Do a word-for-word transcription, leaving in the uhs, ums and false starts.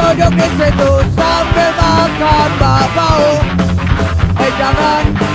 duduk di situ sambil makan bakpao. Eh jangan